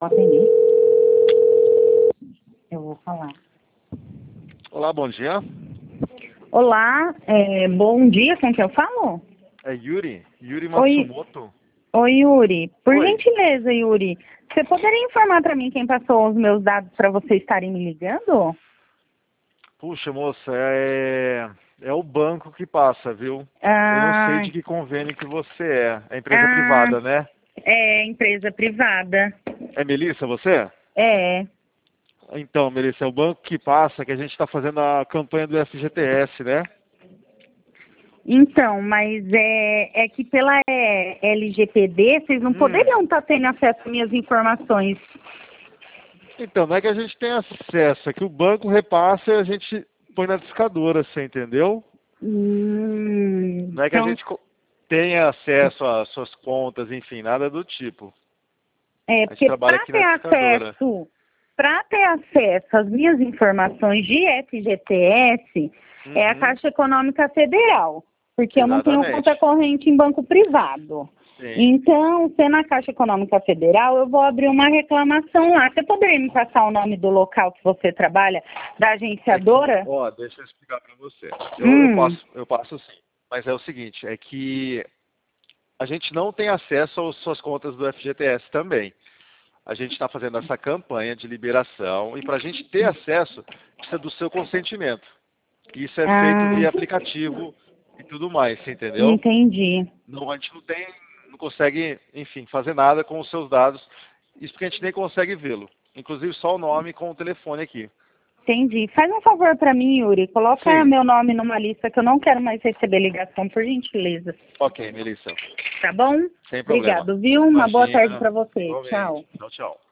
Vou atender. Eu vou falar. Olá, bom dia. Olá, bom dia, com quem eu falo? É Yuri Oi. Matsumoto. Oi, Yuri. Por Oi. gentileza, Yuri, você poderia informar para mim quem passou os meus dados para vocês estarem me ligando? Puxa, moça, é o banco que passa, viu? Eu não sei Ah, de que convênio que você é. É empresa ah, privada, né? é empresa privada. É Melissa, você? É. Então, Melissa, é o banco que passa que a gente está fazendo a campanha do FGTS, né? Então, mas é que pela LGPD vocês não poderiam estar tendo acesso às minhas informações. Então, não é que a gente tem acesso, é que o banco repassa e a gente põe na discadora, você entendeu? Não é que a Então, gente tenha acesso às suas contas, enfim, nada do tipo. A gente porque trabalha aqui na discadora. para ter acesso às minhas informações de FGTS, é a Caixa Econômica Federal, porque eu não tenho Exatamente. conta corrente em banco privado. Sim. Então, sendo a Caixa Econômica Federal, eu vou abrir uma reclamação lá. Você poderia me passar o nome do local que você trabalha, da agenciadora? Ó, deixa eu explicar para você. Eu passo sim. Mas é o seguinte, é que a gente não tem acesso às suas contas do FGTS também. A gente está fazendo essa campanha de liberação e para a gente ter acesso, precisa do seu consentimento. Isso é feito via aplicativo e tudo mais, você entendeu? Entendi. Não, a gente não consegue, enfim, fazer nada com os seus dados. Isso porque a gente nem consegue vê-lo. Inclusive só o nome com o telefone aqui. Entendi. Faz um favor para mim, Yuri. Coloca Sim. meu nome numa lista que eu não quero mais receber ligação, por gentileza. Ok, Melissa. Tá bom? Sem problema. Obrigado, viu? Uma boa tarde Imagina. para você. Igualmente. Tchau. Tchau, tchau.